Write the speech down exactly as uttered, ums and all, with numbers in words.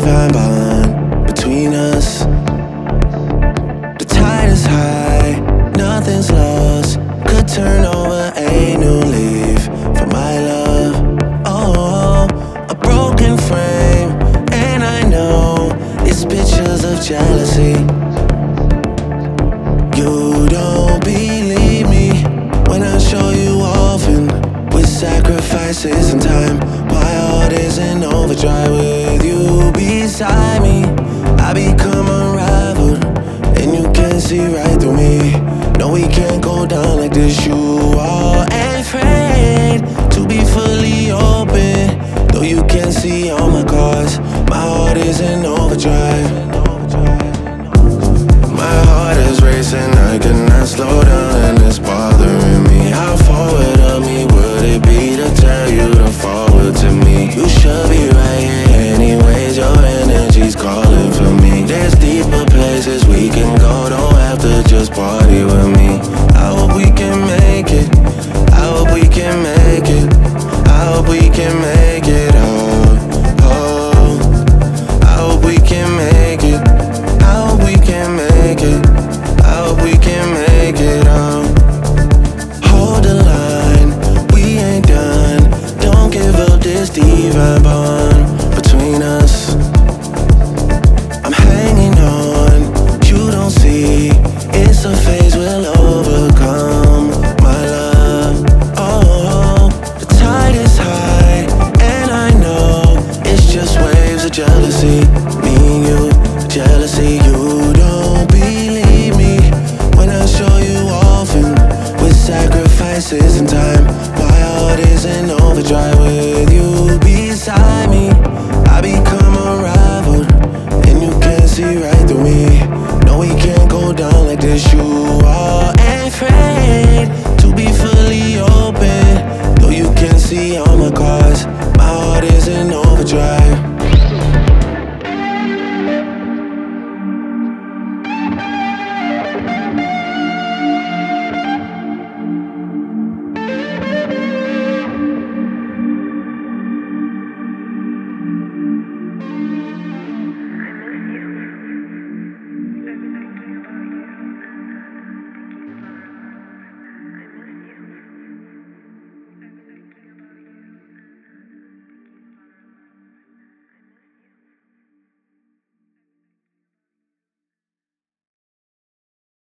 divine bond between us. The tide is high, nothing's lost. Could turn over a new leaf for my love. Oh, a broken frame, and I know it's pictures of jealousy. You don't believe me when I show you often, with sacrifices and time. My heart is in overdrive with you beside me. I become unraveled, and you can't see right through me. No, we can't go down like this. You are afraid to be fully open, though you can't see all my cards. My heart is in overdrive. My heart is racing, I cannot slow down, and it's bothering me. How forward of me would it be to tell you to forward to me? You should be right here anyways, your energy's calling for me. There's deeper places we can go, don't have to just party with me. I hope we can make it, I hope we can make it, I hope we can make it, oh, oh. I hope we can make it, I hope we can make it, I hope we can make it, oh. Hold the line, we ain't done, don't give up this divine bond.